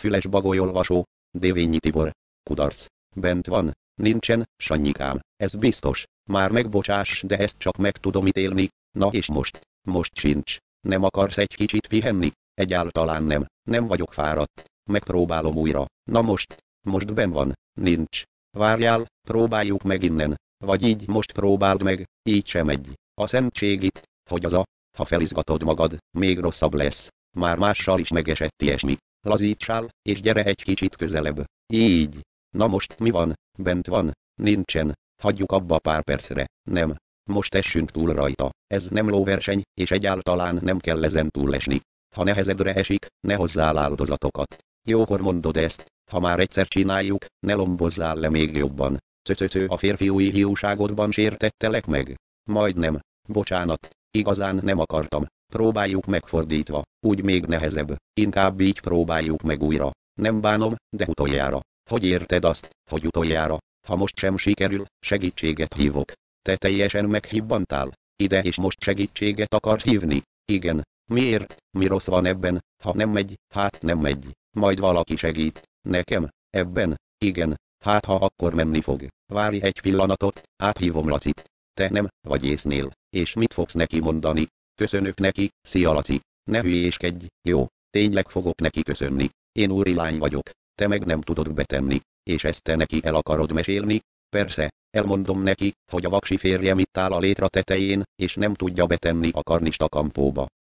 Füles bagolyolvasó, Dévényi Tibor. Kudarc. Bent van. Nincsen, Sanyikám, ez biztos. Már megbocsáss, de ezt csak meg tudom ítélni. Na és most? Most sincs. Nem akarsz egy kicsit pihenni? Egyáltalán nem. Nem vagyok fáradt. Megpróbálom újra. Na most? Most benn van. Nincs. Várjál, próbáljuk meg innen. Vagy így most próbáld meg, így sem megy. A szentség itt, hogy ha felizgatod magad, még rosszabb lesz. Már mással is megesett ilyesmi. Lazítsál, és gyere egy kicsit közelebb. Így. Na most mi van? Bent van? Nincsen. Hagyjuk abba pár percre. Nem. Most essünk túl rajta. Ez nem lóverseny, és egyáltalán nem kell ezen túlesni. Ha nehezebbre esik, ne hozzál áldozatokat. Jókor mondod ezt, ha már egyszer csináljuk, ne lombozzál le még jobban. A férfiúi hiúságodban sértettelek meg? Majdnem. Bocsánat, igazán nem akartam. Próbáljuk megfordítva, úgy még nehezebb. Inkább így próbáljuk meg újra. Nem bánom, de utoljára. Hogy érted azt, hogy utoljára? Ha most sem sikerül, segítséget hívok. Te teljesen meghibbantál. Ide és most segítséget akarsz hívni? Igen. Miért? Mi rossz van ebben? Ha nem megy, hát nem megy. Majd valaki segít. Nekem? Ebben? Igen. Hát ha akkor menni fog. Várj egy pillanatot, áthívom Lacit. Te nem vagy észnél. És mit fogsz neki mondani? Köszönök neki, szia Laci. Ne hülyéskedj, jó? Tényleg fogok neki köszönni. Én úrilány vagyok. Te meg nem tudod betenni. És ezt te neki el akarod mesélni? Persze, elmondom neki, hogy a vaksi férjem itt áll a létra tetején, és nem tudja betenni a karnista kampóba.